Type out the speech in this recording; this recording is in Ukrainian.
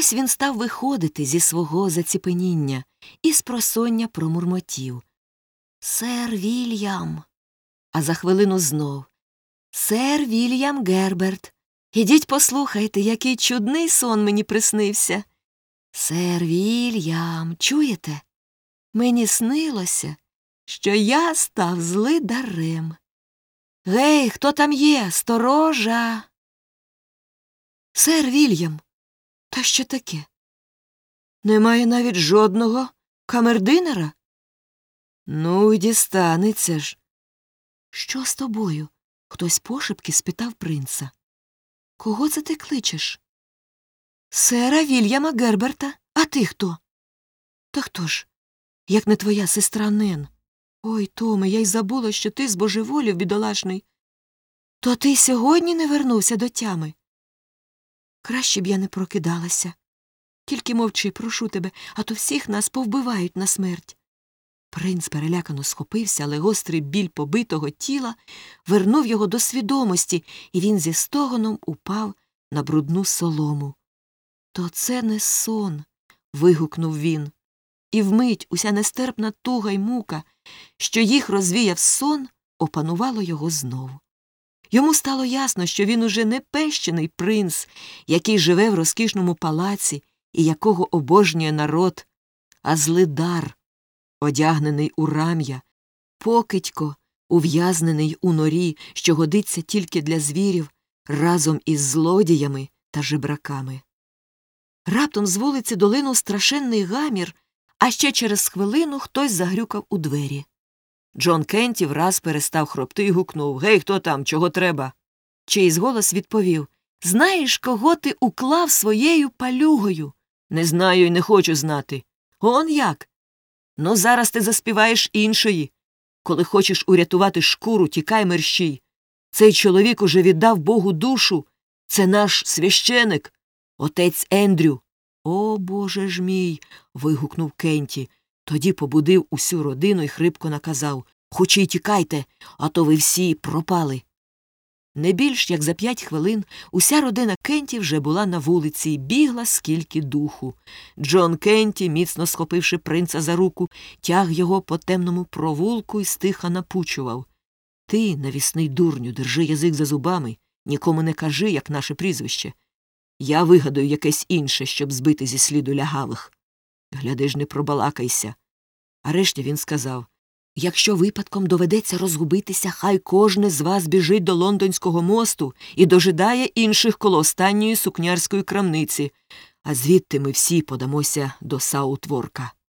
ось він став виходити зі свого заціпеніння і спросоння промурмотів: «Сер Вільям!» А за хвилину знов: «Сер Вільям Герберт, ідіть послухайте, який чудний сон мені приснився. Сер Вільям, чуєте? Мені снилося, що я став злидарем. Гей, хто там є? Сторожа!» «Сер Вільям, та що таке? Немає навіть жодного камердинера?» «Ну, й дістанеться ж». «Що з тобою?» — хтось пошепки спитав принца. «Кого це ти кличеш?» «Сера Вільяма Герберта. А ти хто?» «Та хто ж, як не твоя сестра Нен? Ой, Томе, я й забула, що ти збожеволів, бідолашний. То ти сьогодні не вернувся до тями?» «Краще б я не прокидалася. Тільки мовчи, прошу тебе, а то всіх нас повбивають на смерть». Принц перелякано схопився, але гострий біль побитого тіла вернув його до свідомості, і він зі стогоном упав на брудну солому. «То це не сон!» – вигукнув він. І вмить уся нестерпна туга й мука, що їх розвіяв сон, опанувало його знову. Йому стало ясно, що він уже не пещений принц, який живе в розкішному палаці і якого обожнює народ, а злидар, одягнений у рам'я, покидько, ув'язнений у норі, що годиться тільки для звірів, разом із злодіями та жебраками. Раптом з вулиці долинув страшенний гамір, а ще через хвилину хтось загрюкав у двері. Джон Кенті враз перестав хропти й гукнув: «Гей, хто там? Чого треба?» Чийсь голос відповів: «Знаєш, кого ти уклав своєю палюгою?» «Не знаю і не хочу знати». «Он як? Ну, зараз ти заспіваєш іншої. Коли хочеш урятувати шкуру, тікай мерщій. Цей чоловік уже віддав Богу душу. Це наш священик, отець Ендрю». «О, Боже ж мій!» – вигукнув Кенті. Тоді побудив усю родину і хрипко наказав: «Хочі тікайте, а то ви всі пропали». Не більш як за 5 хвилин уся родина Кенті вже була на вулиці і бігла скільки духу. Джон Кенті, міцно схопивши принца за руку, тяг його по темному провулку і стиха напучував: «Ти, навісний дурню, держи язик за зубами, нікому не кажи, як наше прізвище. Я вигадаю якесь інше, щоб збити зі сліду лягавих. Гляди ж, не пробалакайся». А решті він сказав: «Якщо випадком доведеться розгубитися, хай кожне з вас біжить до Лондонського мосту і дожидає інших коло останньої сукнярської крамниці, а звідти ми всі подамося до Саутворка».